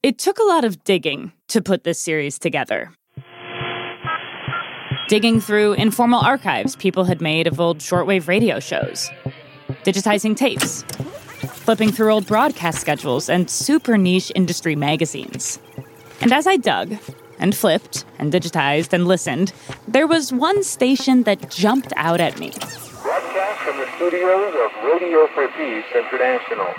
It took a lot of digging to put this series together. Digging through informal archives people had made of old shortwave radio shows. Digitizing tapes. Flipping through old broadcast schedules and super niche industry magazines. And as I dug, and flipped, and digitized, and listened, there was one station that jumped out at me. Broadcast from the studios of Radio for Peace International.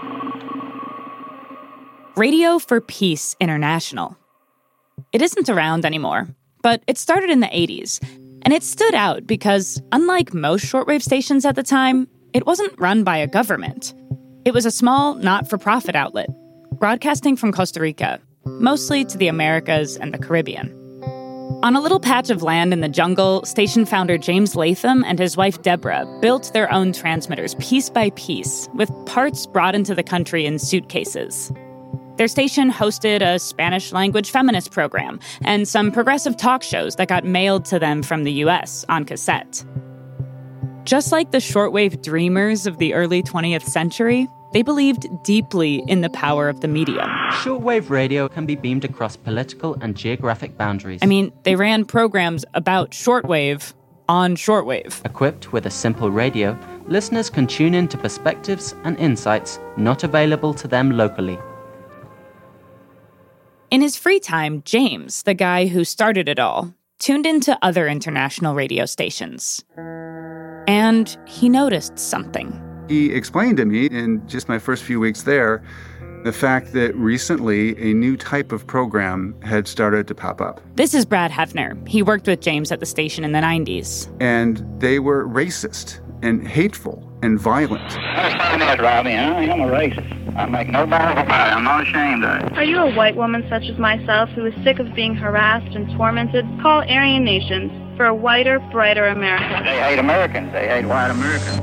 Radio for Peace International. It isn't around anymore, but it started in the 80s, and it stood out because, unlike most shortwave stations at the time, it wasn't run by a government. It was a small, not-for-profit outlet, broadcasting from Costa Rica, mostly to the Americas and the Caribbean. On a little patch of land in the jungle, station founder James Latham and his wife Deborah built their own transmitters piece by piece, with parts brought into the country in suitcases. Their station hosted a Spanish-language feminist program and some progressive talk shows that got mailed to them from the U.S. on cassette. Just like the shortwave dreamers of the early 20th century, they believed deeply in the power of the medium. Shortwave radio can be beamed across political and geographic boundaries. I mean, they ran programs about shortwave on shortwave. Equipped with a simple radio, listeners can tune in to perspectives and insights not available to them locally. In his free time, James, the guy who started it all, tuned into other international radio stations. And he noticed something. He explained to me in just my first few weeks there the fact that recently a new type of program had started to pop up. This is Brad Hefner. He worked with James at the station in the 90s. And they were racist and hateful and violent. That's fine, that, Robbie, huh? I'm a racist. I make no bones about it. I'm not ashamed of it. Are you a white woman such as myself who is sick of being harassed and tormented? Call Aryan Nations for a whiter, brighter America. They hate Americans. They hate white Americans.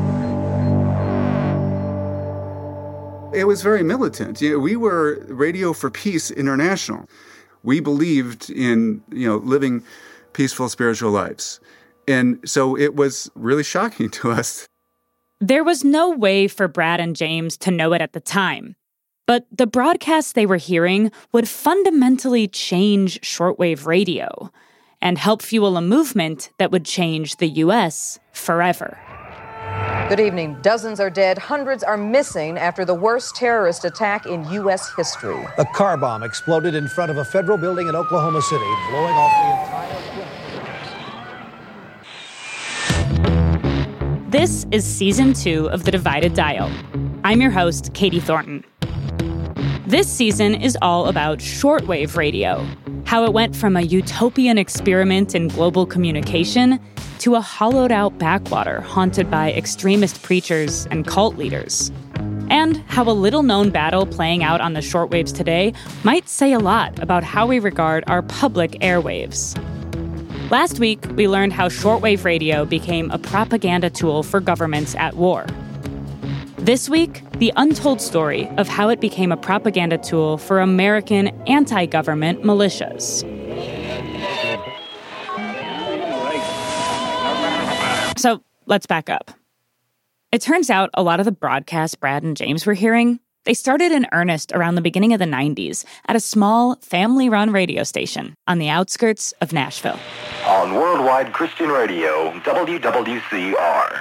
It was very militant. We were Radio for Peace International. We believed in, living peaceful spiritual lives. And so it was really shocking to us. There was no way for Brad and James to know it at the time. But the broadcasts they were hearing would fundamentally change shortwave radio and help fuel a movement that would change the U.S. forever. Good evening. Dozens are dead. Hundreds are missing after the worst terrorist attack in U.S. history. A car bomb exploded in front of a federal building in Oklahoma City, blowing off the entire... This is Season 2 of The Divided Dial. I'm your host, Katie Thornton. This season is all about shortwave radio, how it went from a utopian experiment in global communication to a hollowed-out backwater haunted by extremist preachers and cult leaders, and how a little-known battle playing out on the shortwaves today might say a lot about how we regard our public airwaves. Last week, we learned how shortwave radio became a propaganda tool for governments at war. This week, the untold story of how it became a propaganda tool for American anti-government militias. So let's back up. It turns out a lot of the broadcasts Brad and James were hearing, they started in earnest around the beginning of the 90s at a small, family-run radio station on the outskirts of Nashville. On Worldwide Christian Radio, WWCR.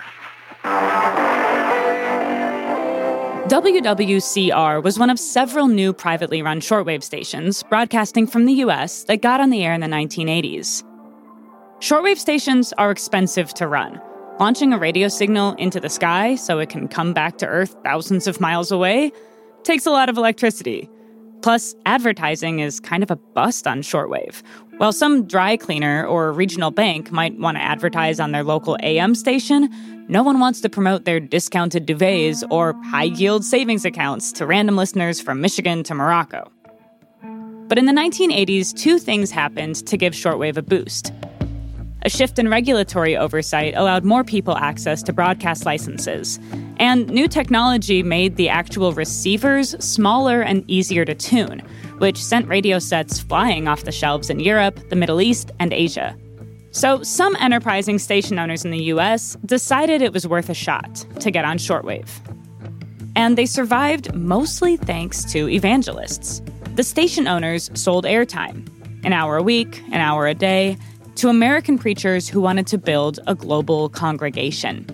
WWCR was one of several new privately run shortwave stations broadcasting from the U.S. that got on the air in the 1980s. Shortwave stations are expensive to run. Launching a radio signal into the sky so it can come back to Earth thousands of miles away takes a lot of electricity. Plus, advertising is kind of a bust on shortwave. While some dry cleaner or regional bank might want to advertise on their local AM station, no one wants to promote their discounted duvets or high-yield savings accounts to random listeners from Michigan to Morocco. But in the 1980s, two things happened to give shortwave a boost. A shift in regulatory oversight allowed more people access to broadcast licenses, and new technology made the actual receivers smaller and easier to tune, which sent radio sets flying off the shelves in Europe, the Middle East, and Asia. So some enterprising station owners in the U.S. decided it was worth a shot to get on shortwave. And they survived mostly thanks to evangelists. The station owners sold airtime, an hour a week, an hour a day, to American preachers who wanted to build a global congregation.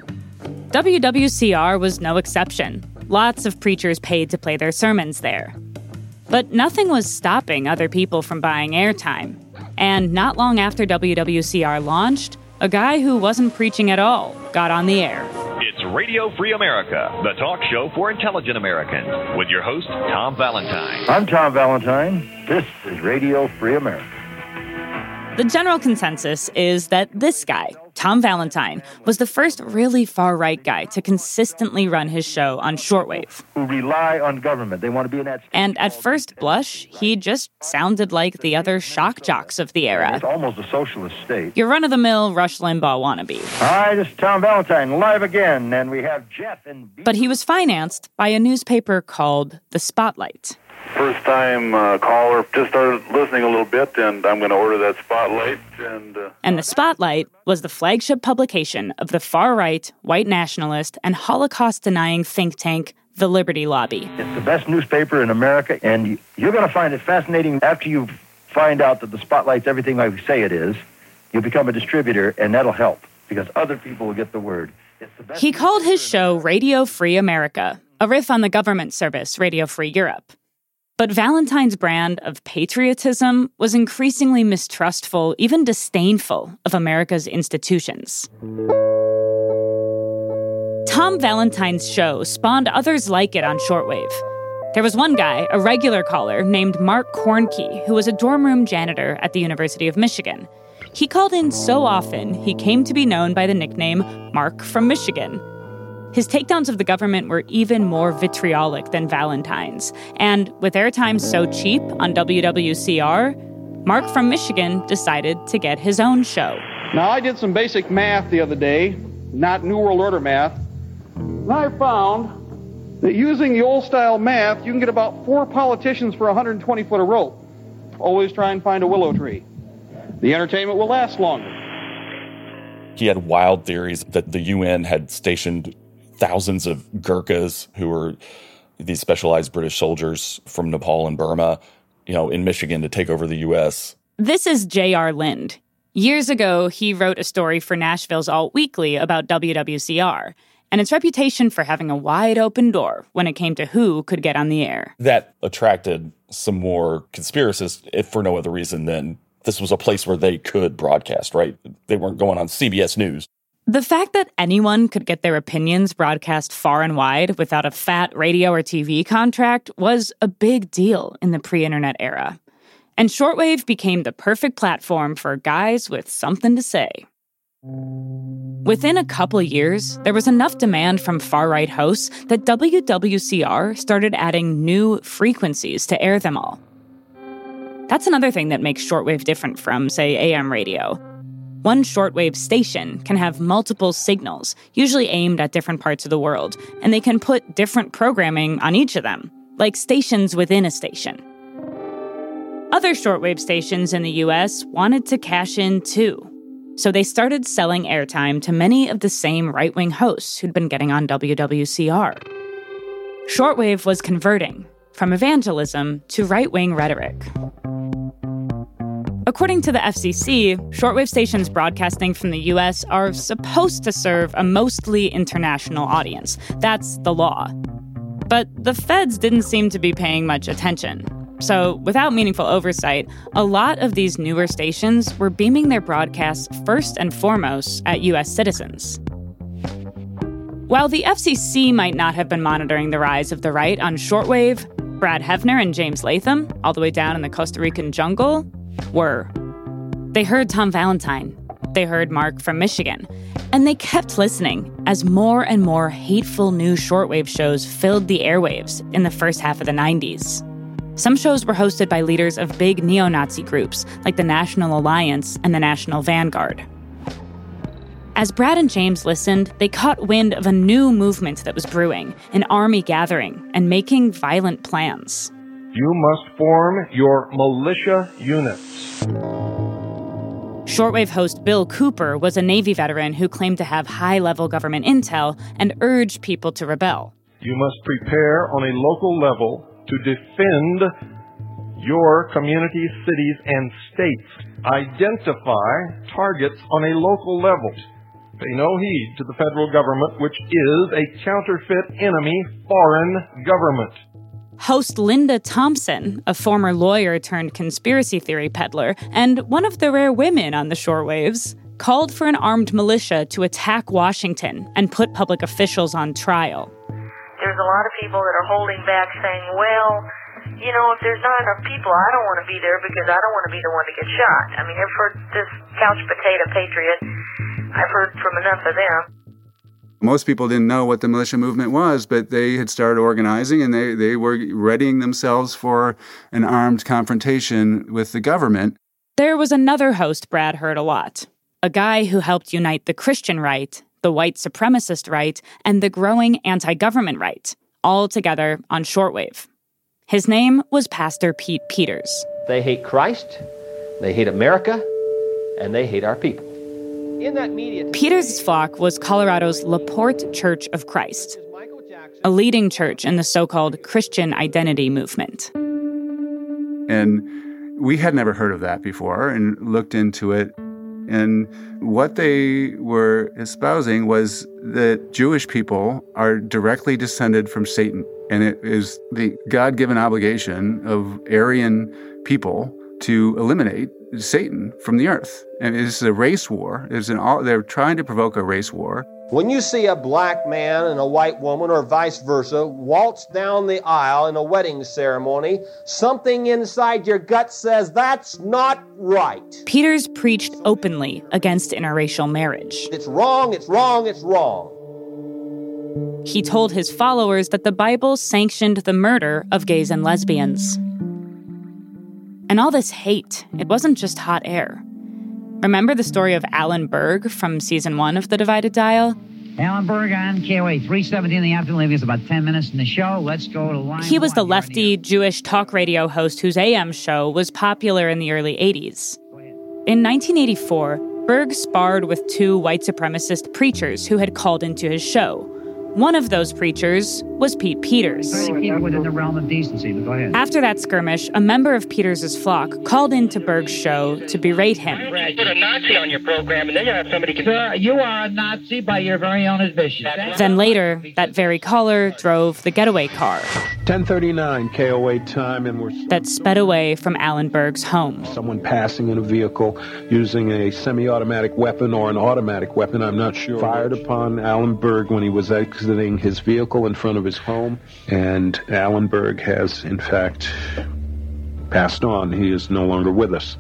WWCR was no exception. Lots of preachers paid to play their sermons there. But nothing was stopping other people from buying airtime. And not long after WWCR launched, a guy who wasn't preaching at all got on the air. It's Radio Free America, the talk show for intelligent Americans, with your host, Tom Valentine. I'm Tom Valentine. This is Radio Free America. The general consensus is that this guy, Tom Valentine, was the first really far-right guy to consistently run his show on shortwave. Who rely on government. They want to be in that... And at first blush, he just sounded like the other shock jocks of the era. It's almost a socialist state. Your run-of-the-mill Rush Limbaugh wannabe. Hi, this is Tom Valentine, live again, and we have Jeff and... But he was financed by a newspaper called The Spotlight. First-time caller, just started listening a little bit, and I'm going to order that Spotlight. And The Spotlight was the flagship publication of the far-right, white nationalist, and Holocaust-denying think tank, the Liberty Lobby. It's the best newspaper in America, and you're going to find it fascinating. After you find out that The Spotlight's everything I say it is, you'll become a distributor, and that'll help, because other people will get the word. He called his show Radio Free America, a riff on the government service Radio Free Europe. But Valentine's brand of patriotism was increasingly mistrustful, even disdainful, of America's institutions. Tom Valentine's show spawned others like it on shortwave. There was one guy, a regular caller, named Mark Kornke, who was a dorm room janitor at the University of Michigan. He called in so often, he came to be known by the nickname Mark from Michigan. His takedowns of the government were even more vitriolic than Valentine's. And with airtime so cheap on WWCR, Mark from Michigan decided to get his own show. Now, I did some basic math the other day, not New World Order math, and I found that using the old-style math, you can get about 4 politicians for 120 foot of rope. Always try and find a willow tree. The entertainment will last longer. He had wild theories that the UN had stationed thousands of Gurkhas, who were these specialized British soldiers from Nepal and Burma, in Michigan to take over the U.S. This is J.R. Lind. Years ago, he wrote a story for Nashville's Alt Weekly about WWCR and its reputation for having a wide open door when it came to who could get on the air. That attracted some more conspiracists, if for no other reason than this was a place where they could broadcast, right? They weren't going on CBS News. The fact that anyone could get their opinions broadcast far and wide without a fat radio or TV contract was a big deal in the pre-internet era. And shortwave became the perfect platform for guys with something to say. Within a couple years, there was enough demand from far-right hosts that WWCR started adding new frequencies to air them all. That's another thing that makes shortwave different from, say, AM radio. One shortwave station can have multiple signals, usually aimed at different parts of the world, and they can put different programming on each of them, like stations within a station. Other shortwave stations in the U.S. wanted to cash in too, so they started selling airtime to many of the same right-wing hosts who'd been getting on WWCR. Shortwave was converting from evangelism to right-wing rhetoric. According to the FCC, shortwave stations broadcasting from the U.S. are supposed to serve a mostly international audience. That's the law. But the feds didn't seem to be paying much attention. So, without meaningful oversight, a lot of these newer stations were beaming their broadcasts first and foremost at U.S. citizens. While the FCC might not have been monitoring the rise of the right on shortwave, Brad Hefner and James Latham, all the way down in the Costa Rican jungle, were. They heard Tom Valentine. They heard Mark from Michigan. And they kept listening as more and more hateful new shortwave shows filled the airwaves in the first half of the 90s. Some shows were hosted by leaders of big neo-Nazi groups like the National Alliance and the National Vanguard. As Brad and James listened, they caught wind of a new movement that was brewing, an army gathering and making violent plans. You must form your militia units. Shortwave host Bill Cooper was a Navy veteran who claimed to have high-level government intel and urged people to rebel. You must prepare on a local level to defend your communities, cities, and states. Identify targets on a local level. Pay no heed to the federal government, which is a counterfeit enemy foreign government. Host Linda Thompson, a former lawyer turned conspiracy theory peddler, and one of the rare women on the shortwaves, called for an armed militia to attack Washington and put public officials on trial. There's a lot of people that are holding back saying, well, you know, if there's not enough people, I don't want to be there because I don't want to be the one to get shot. I mean, I've heard this couch potato patriot. I've heard from enough of them. Most people didn't know what the militia movement was, but they had started organizing and they were readying themselves for an armed confrontation with the government. There was another host Brad heard a lot, a guy who helped unite the Christian right, the white supremacist right, and the growing anti-government right, all together on shortwave. His name was Pastor Pete Peters. They hate Christ, they hate America, and they hate our people. In that media, Peters' flock was Colorado's LaPorte Church of Christ, a leading church in the so-called Christian identity movement. And we had never heard of that before and looked into it. And what they were espousing was that Jewish people are directly descended from Satan. And it is the God-given obligation of Aryan people to eliminate Satan from the earth. And it's a race war. They're trying to provoke a race war. When you see a black man and a white woman, or vice versa, waltz down the aisle in a wedding ceremony, something inside your gut says that's not right. Peters preached openly against interracial marriage. It's wrong, it's wrong, it's wrong. He told his followers that the Bible sanctioned the murder of gays and lesbians. And all this hate, it wasn't just hot air. Remember the story of Alan Berg from season 1 of The Divided Dial? Alan Berg on KOA 3:17 in the afternoon, leaving us about 10 minutes in the show. Let's go to line He was the one. lefty Jewish talk radio host whose AM show was popular in the early 80s. In 1984, Berg sparred with 2 white supremacist preachers who had called into his show. One of those preachers was Pete Peters. Keep it within the realm of decency, but go ahead. After that skirmish, a member of Peters' flock called into Berg's show to berate him. You put a Nazi on your program, and then you have somebody... Sir, you are a Nazi by your very own admission. Then later, that very caller drove the getaway car 10:39 KOA time, and we're... that sped away from Alan Berg's home. Someone passing in a vehicle using a semi-automatic weapon or an automatic weapon, I'm not sure, fired upon Alan Berg when he was exiting his vehicle in front of his home. And Alan Berg has, in fact, passed on. He is no longer with us.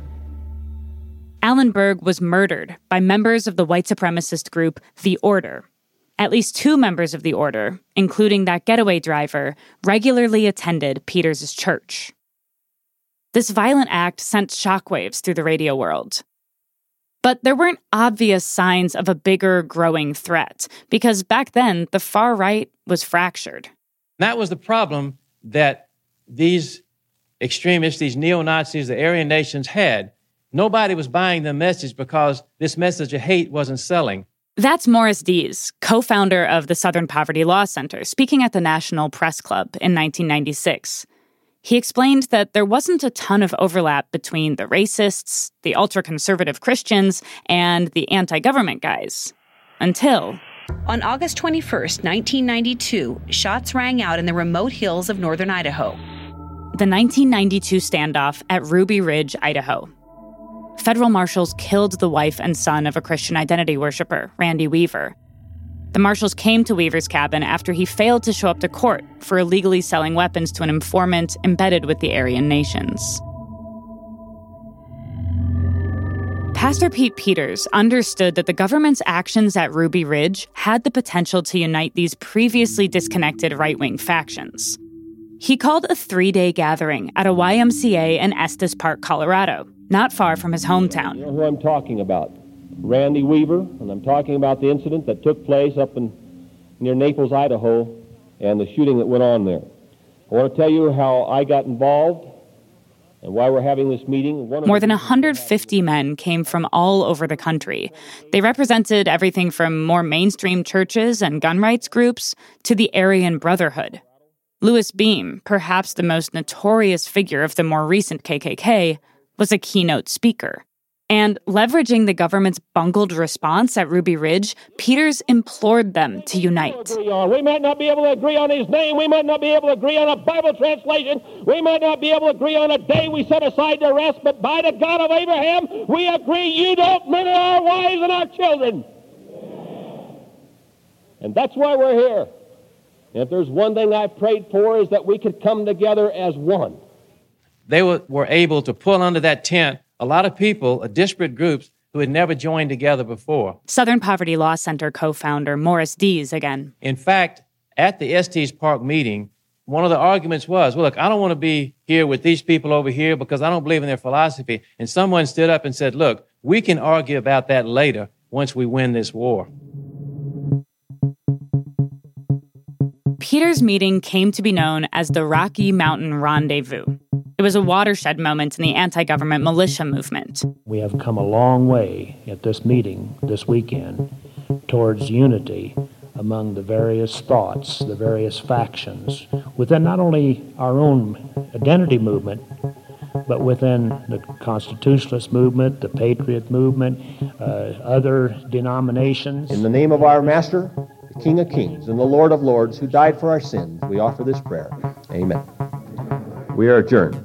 Alan Berg was murdered by members of the white supremacist group The Order. At least 2 members of The Order, including that getaway driver, regularly attended Peters' church. This violent act sent shockwaves through the radio world. But there weren't obvious signs of a bigger, growing threat, because back then, the far right was fractured. That was the problem that these extremists, these neo-Nazis, the Aryan nations had. Nobody was buying the message because this message of hate wasn't selling. That's Morris Dees, co-founder of the Southern Poverty Law Center, speaking at the National Press Club in 1996. He explained that there wasn't a ton of overlap between the racists, the ultra-conservative Christians, and the anti-government guys. Until... On August 21st, 1992, shots rang out in the remote hills of northern Idaho. The 1992 standoff at Ruby Ridge, Idaho. Federal marshals killed the wife and son of a Christian identity worshiper, Randy Weaver. The marshals came to Weaver's cabin after he failed to show up to court for illegally selling weapons to an informant embedded with the Aryan nations. Pastor Pete Peters understood that the government's actions at Ruby Ridge had the potential to unite these previously disconnected right-wing factions. He called a 3-day gathering at a YMCA in Estes Park, Colorado, not far from his hometown. You know who I'm talking about? Randy Weaver, and I'm talking about the incident that took place up near Naples, Idaho, and the shooting that went on there. I want to tell you how I got involved and why we're having this meeting. More than 150 men came from all over the country. They represented everything from more mainstream churches and gun rights groups to the Aryan Brotherhood. Louis Beam, perhaps the most notorious figure of the more recent KKK, was a keynote speaker. And leveraging the government's bungled response at Ruby Ridge, Peters implored them to unite. We might not be able to agree on his name. We might not be able to agree on a Bible translation. We might not be able to agree on a day we set aside to rest. But by the God of Abraham, we agree you don't murder our wives and our children. And that's why we're here. If there's one thing I've prayed for is that we could come together as one. They were able to pull under that tent a lot of people, disparate groups, who had never joined together before. Southern Poverty Law Center co-founder Morris Dees again. In fact, at the Estes Park meeting, one of the arguments was, well, look, I don't want to be here with these people over here because I don't believe in their philosophy. And someone stood up and said, look, we can argue about that later once we win this war. Peters' meeting came to be known as the Rocky Mountain Rendezvous. It was a watershed moment in the anti-government militia movement. We have come a long way at this meeting this weekend towards unity among the various thoughts, the various factions, within not only our own identity movement, but within the Constitutionalist movement, the Patriot movement, other denominations. In the name of our Master, the King of Kings, and the Lord of Lords, who died for our sins, we offer this prayer. Amen. We are adjourned.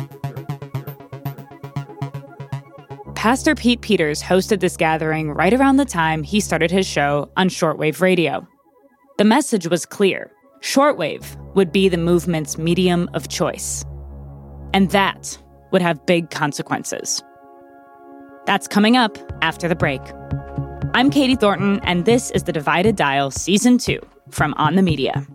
Pastor Pete Peters hosted this gathering right around the time he started his show on shortwave radio. The message was clear. Shortwave would be the movement's medium of choice. And that would have big consequences. That's coming up after the break. I'm Katie Thornton, and this is The Divided Dial Season 2 from On the Media.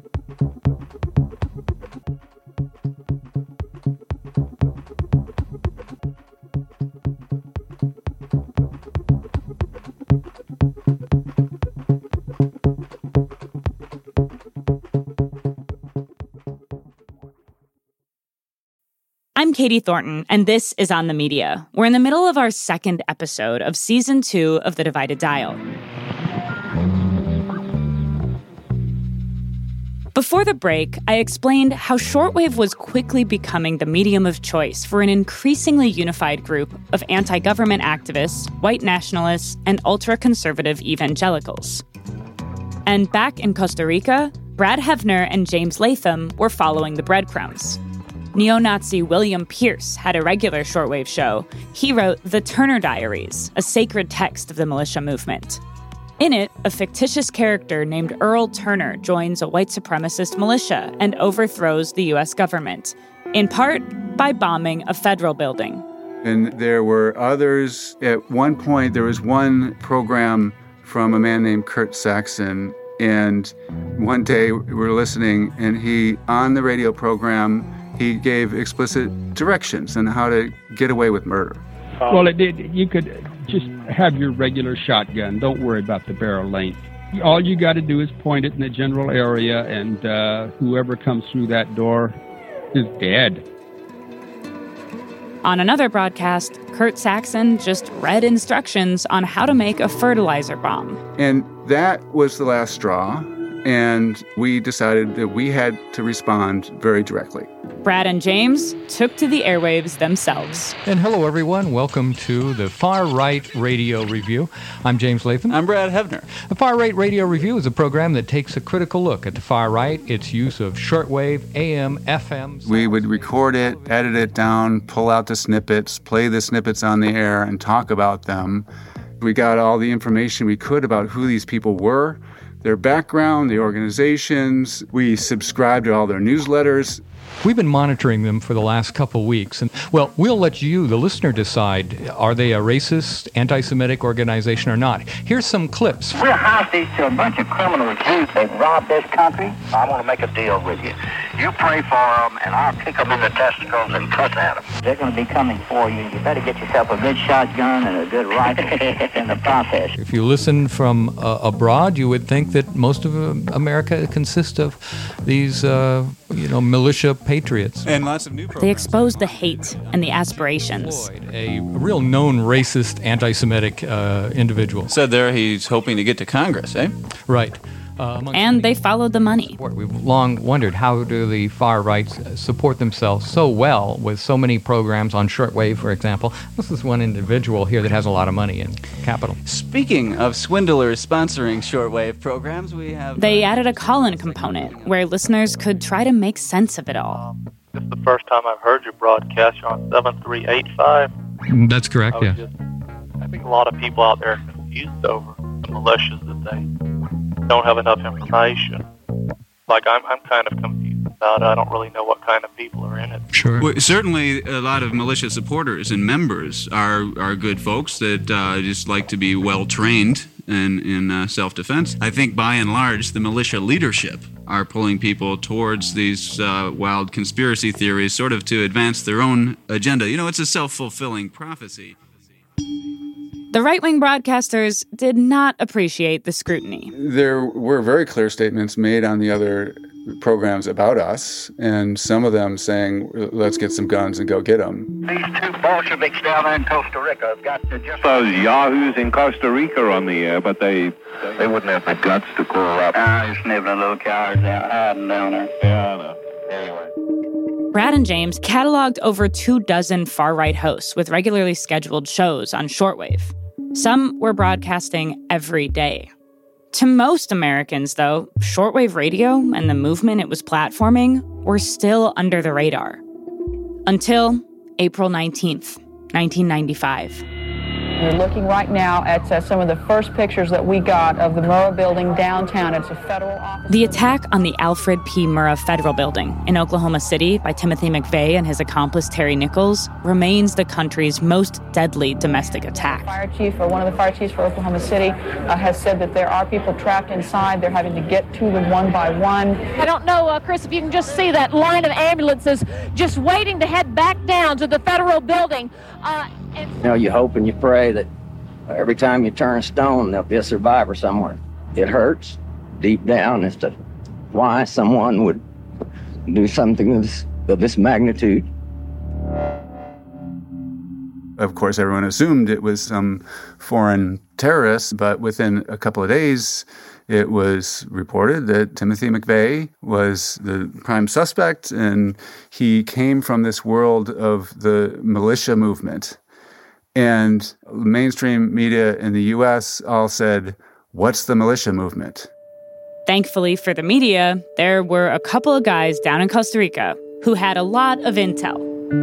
I'm Katie Thornton, and this is On the Media. We're in the middle of our second episode of Season 2 of The Divided Dial. Before the break, I explained how shortwave was quickly becoming the medium of choice for an increasingly unified group of anti-government activists, white nationalists, and ultra-conservative evangelicals. And back in Costa Rica, Brad Heavner and James Latham were following the breadcrumbs. Neo-Nazi William Pierce had a regular shortwave show. He wrote The Turner Diaries, a sacred text of the militia movement. In it, a fictitious character named Earl Turner joins a white supremacist militia and overthrows the U.S. government, in part by bombing a federal building. And there were others. At one point, there was one program from a man named Kurt Saxon, and one day we were listening, and he, on the radio program, he gave explicit directions on how to get away with murder. Well, you could just have your regular shotgun. Don't worry about the barrel length. All you got to do is point it in the general area, and whoever comes through that door is dead. On another broadcast, Kurt Saxon just read instructions on how to make a fertilizer bomb. And that was the last straw, and we decided that we had to respond very directly. Brad and James took to the airwaves themselves. And hello, everyone. Welcome to the Far Right Radio Review. I'm James Latham. I'm Brad Heavner. The Far Right Radio Review is a program that takes a critical look at the far right, its use of shortwave, AM, FM. We would record it, edit it down, pull out the snippets, play the snippets on the air, and talk about them. We got all the information we could about who these people were, their background, the organizations. We subscribed to all their newsletters. We've been monitoring them for the last couple weeks, and, well, we'll let you, the listener, decide, are they a racist, anti-Semitic organization or not? Here's some clips. We're hostage to a bunch of criminal Jews that robbed this country. I want to make a deal with you. You pray for them, and I'll kick them in the testicles and cuss at them. They're going to be coming for you. You better get yourself a good shotgun and a good rifle in the process. If you listen from abroad, you would think that most of America consists of these, militia patriots. And lots of new programs. They exposed the hate and the aspirations. A real known racist, anti-Semitic individual. Said there he's hoping to get to Congress, eh? Right. And they followed the money. We've long wondered, how do the far rights support themselves so well with so many programs on shortwave, for example? This is one individual here that has a lot of money and capital. Speaking of swindlers sponsoring shortwave programs, we have... They added a call-in component where listeners could try to make sense of it all. This is the first time I've heard your broadcast. You're on 7385. That's correct, yeah. I think a lot of people out there are confused over the militias that they don't have enough information. Like, I'm kind of confused about it. I don't really know what kind of people are in it. Sure. Well, certainly a lot of militia supporters and members are good folks that just like to be well-trained in self-defense. I think by and large, the militia leadership are pulling people towards these wild conspiracy theories sort of to advance their own agenda. You know, it's a self-fulfilling prophecy. The right-wing broadcasters did not appreciate the scrutiny. There were very clear statements made on the other programs about us, and some of them saying, let's get some guns and go get them. These two Bolsheviks down there in Costa Rica have got to just... Those yahoos in Costa Rica are on the air, but they wouldn't have the guts to call up. They're sniveling little cowards out, hiding down there. Yeah, I know. Anyway. Brad and James cataloged over 24 far-right hosts with regularly scheduled shows on shortwave. Some were broadcasting every day. To most Americans, though, shortwave radio and the movement it was platforming were still under the radar. Until April 19th, 1995. We're looking right now at some of the first pictures that we got of the Murrah Building downtown. It's a federal office. The attack on the Alfred P. Murrah Federal Building in Oklahoma City by Timothy McVeigh and his accomplice Terry Nichols remains the country's most deadly domestic attack. One of the fire chiefs for Oklahoma City has said that there are people trapped inside. They're having to get to them one by one. I don't know, Chris, if you can just see that line of ambulances just waiting to head back down to the federal building. You know, you hope and you pray that every time you turn a stone, there'll be a survivor somewhere. It hurts deep down as to why someone would do something of this magnitude. Of course, everyone assumed it was some foreign terrorist, but within a couple of days, it was reported that Timothy McVeigh was the prime suspect, and he came from this world of the militia movement. And mainstream media in the U.S. all said, "What's the militia movement?" Thankfully for the media, there were a couple of guys down in Costa Rica who had a lot of intel.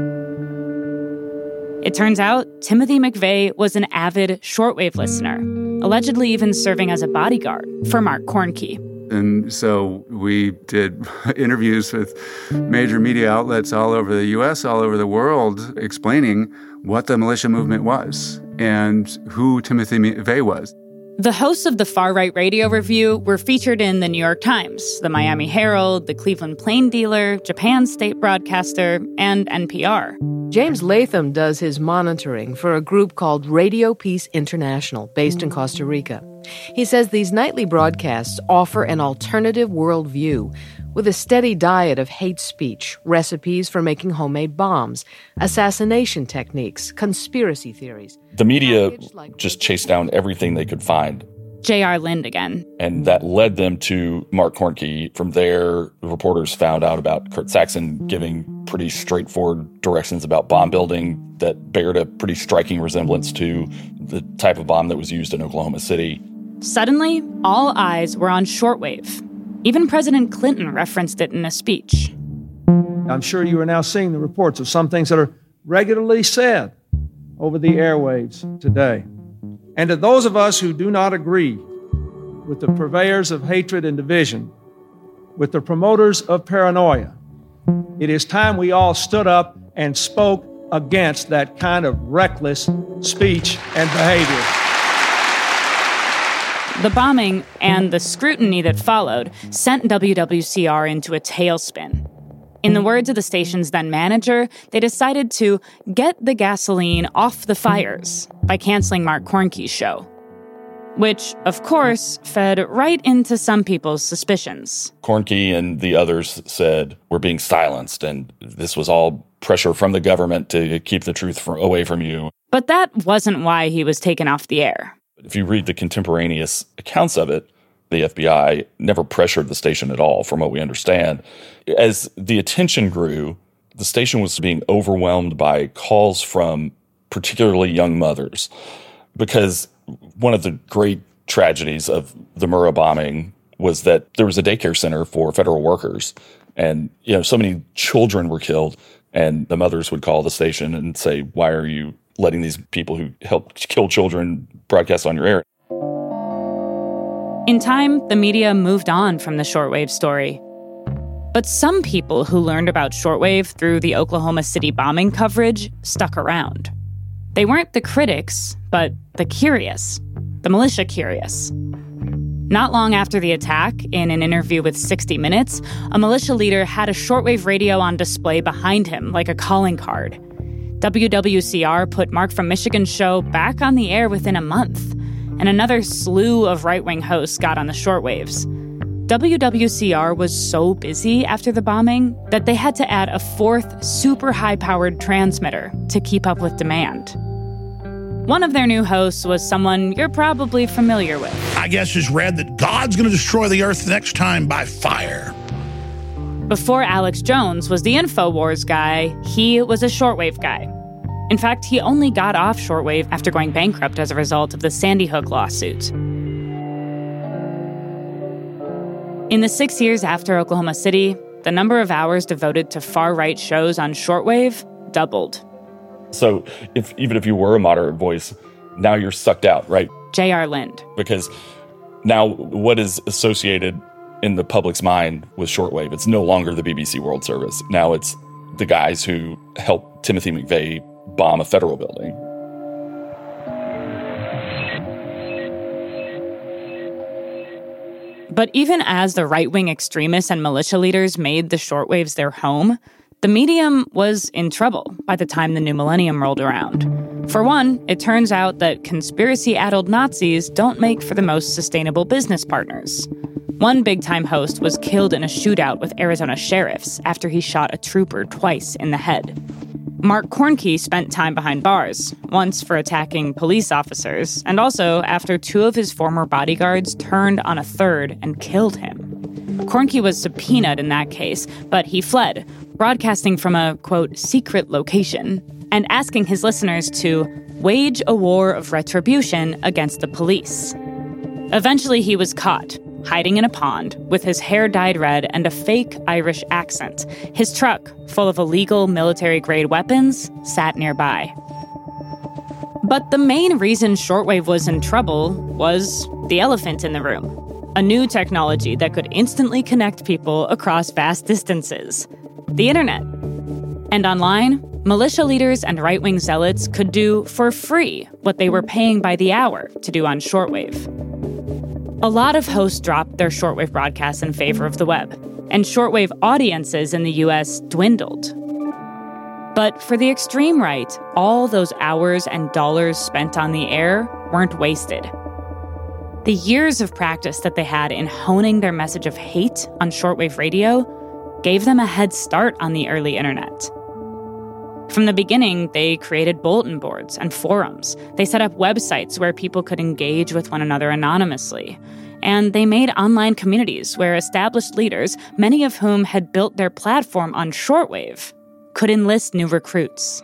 It turns out Timothy McVeigh was an avid shortwave listener, allegedly even serving as a bodyguard for Mark Kornke. And so we did interviews with major media outlets all over the U.S., all over the world, explaining what the militia movement was and who Timothy McVeigh was. The hosts of the Far-Right Radio Review were featured in the New York Times, the Miami Herald, the Cleveland Plain Dealer, Japan's state broadcaster, and NPR. James Latham does his monitoring for a group called Radio Peace International, based in Costa Rica. He says these nightly broadcasts offer an alternative worldview with a steady diet of hate speech, recipes for making homemade bombs, assassination techniques, conspiracy theories. The media just chased down everything they could find. J.R. Lind again. And that led them to Mark Kornke. From there, reporters found out about Kurt Saxon giving pretty straightforward directions about bomb building that bared a pretty striking resemblance to the type of bomb that was used in Oklahoma City. Suddenly, all eyes were on shortwave. Even President Clinton referenced it in a speech. I'm sure you are now seeing the reports of some things that are regularly said over the airwaves today. And to those of us who do not agree with the purveyors of hatred and division, with the promoters of paranoia, it is time we all stood up and spoke against that kind of reckless speech and behavior. The bombing and the scrutiny that followed sent WWCR into a tailspin. In the words of the station's then manager, they decided to get the gasoline off the fires by canceling Mark Kornke's show. Which, of course, fed right into some people's suspicions. Kornke and the others said, we're being silenced, and this was all pressure from the government to keep the truth away from you. But that wasn't why he was taken off the air. If you read the contemporaneous accounts of it, The FBI never pressured the station at all, from what we understand. As the attention grew, the station was being overwhelmed by calls from particularly young mothers, because one of the great tragedies of the Murrah bombing was that there was a daycare center for federal workers, and so many children were killed, and the mothers would call the station and say, "Why are you letting these people who helped kill children broadcast on your air?" In time, the media moved on from the shortwave story. But some people who learned about shortwave through the Oklahoma City bombing coverage stuck around. They weren't the critics, but the curious, the militia curious. Not long after the attack, in an interview with 60 Minutes, a militia leader had a shortwave radio on display behind him like a calling card. WWCR put Mark from Michigan's show back on the air within a month, and another slew of right-wing hosts got on the shortwaves. WWCR was so busy after the bombing that they had to add a fourth super high-powered transmitter to keep up with demand. One of their new hosts was someone you're probably familiar with. I guess just read that God's going to destroy the earth the next time by fire. Before Alex Jones was the InfoWars guy, he was a shortwave guy. In fact, he only got off shortwave after going bankrupt as a result of the Sandy Hook lawsuit. In the 6 years after Oklahoma City, the number of hours devoted to far-right shows on shortwave doubled. So even if you were a moderate voice, now you're sucked out, right? J.R. Lind. Because now what is associated in the public's mind with shortwave? It's no longer the BBC World Service. Now it's the guys who helped Timothy McVeigh bomb a federal building. But even as the right-wing extremists and militia leaders made the shortwaves their home, the medium was in trouble by the time the new millennium rolled around. For one, it turns out that conspiracy-addled Nazis don't make for the most sustainable business partners. One big-time host was killed in a shootout with Arizona sheriffs after he shot a trooper twice in the head. Mark Kornke spent time behind bars, once for attacking police officers, and also after two of his former bodyguards turned on a third and killed him. Kornke was subpoenaed in that case, but he fled, broadcasting from a, quote, secret location, and asking his listeners to wage a war of retribution against the police. Eventually he was caught, hiding in a pond, with his hair dyed red and a fake Irish accent. His truck, full of illegal military-grade weapons, sat nearby. But the main reason shortwave was in trouble was the elephant in the room, a new technology that could instantly connect people across vast distances, the internet. And online, militia leaders and right-wing zealots could do for free what they were paying by the hour to do on shortwave. A lot of hosts dropped their shortwave broadcasts in favor of the web, and shortwave audiences in the U.S. dwindled. But for the extreme right, all those hours and dollars spent on the air weren't wasted. The years of practice that they had in honing their message of hate on shortwave radio gave them a head start on the early internet. From the beginning, they created bulletin boards and forums. They set up websites where people could engage with one another anonymously. And they made online communities where established leaders, many of whom had built their platform on shortwave, could enlist new recruits.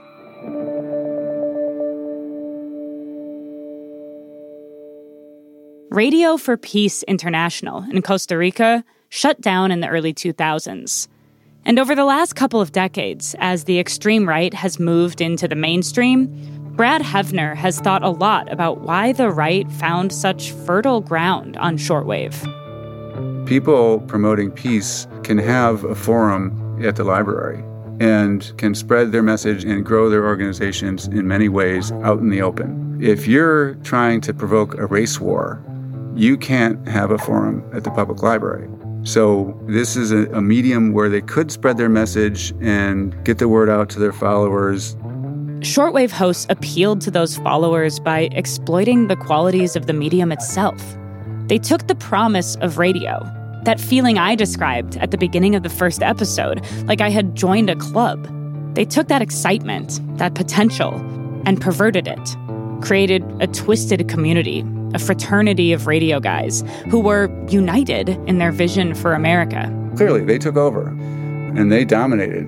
Radio for Peace International in Costa Rica shut down in the early 2000s. And over the last couple of decades, as the extreme right has moved into the mainstream, Brad Heavner has thought a lot about why the right found such fertile ground on shortwave. People promoting peace can have a forum at the library and can spread their message and grow their organizations in many ways out in the open. If you're trying to provoke a race war, you can't have a forum at the public library. So this is a medium where they could spread their message and get the word out to their followers. Shortwave hosts appealed to those followers by exploiting the qualities of the medium itself. They took the promise of radio, that feeling I described at the beginning of the first episode, like I had joined a club. They took that excitement, that potential, and perverted it, created a twisted community a fraternity of radio guys who were united in their vision for America. Clearly, they took over, and they dominated.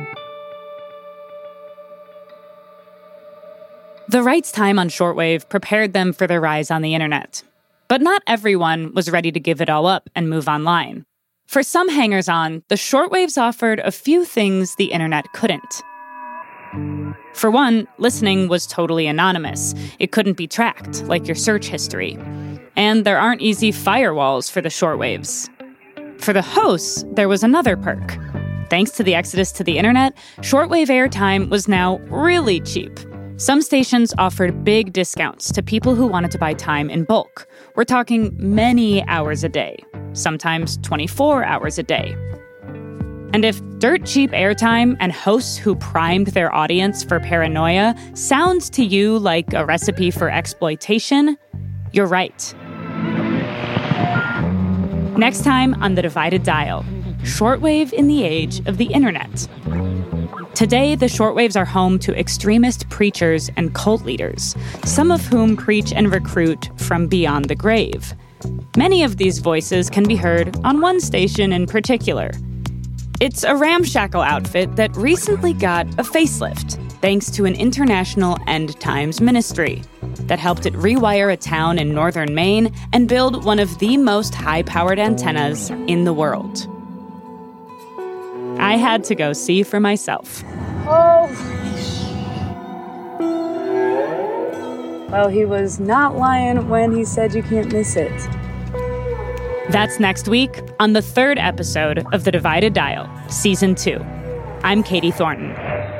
The Right's time on shortwave prepared them for their rise on the internet. But not everyone was ready to give it all up and move online. For some hangers-on, the shortwaves offered a few things the internet couldn't. For one, listening was totally anonymous. It couldn't be tracked, like your search history. And there aren't easy firewalls for the shortwaves. For the hosts, there was another perk. Thanks to the exodus to the internet, shortwave airtime was now really cheap. Some stations offered big discounts to people who wanted to buy time in bulk. We're talking many hours a day, sometimes 24 hours a day. And if dirt cheap airtime and hosts who primed their audience for paranoia sounds to you like a recipe for exploitation, you're right. Next time on The Divided Dial, shortwave in the age of the internet. Today, the shortwaves are home to extremist preachers and cult leaders, some of whom preach and recruit from beyond the grave. Many of these voices can be heard on one station in particular. It's a ramshackle outfit that recently got a facelift, thanks to an international end times ministry that helped it rewire a town in northern Maine and build one of the most high-powered antennas in the world. I had to go see for myself. Oh. Well, he was not lying when he said you can't miss it. That's next week on the third episode of The Divided Dial, Season 2. I'm Katie Thornton.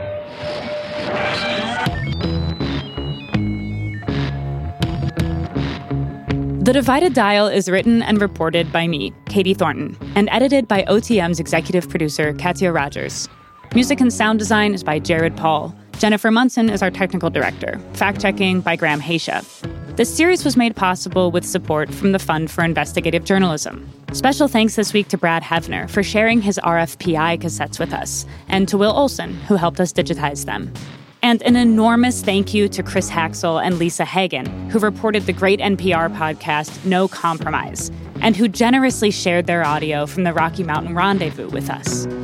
The Divided Dial is written and reported by me, Katie Thornton, and edited by OTM's executive producer, Katya Rogers. Music and sound design is by Jared Paul. Jennifer Munson is our technical director. Fact-checking by Graham Haysha. This series was made possible with support from the Fund for Investigative Journalism. Special thanks this week to Brad Hevner for sharing his RFPI cassettes with us, and to Will Olson, who helped us digitize them. And an enormous thank you to Chris Haxel and Lisa Hagen, who reported the great NPR podcast No Compromise, and who generously shared their audio from the Rocky Mountain Rendezvous with us.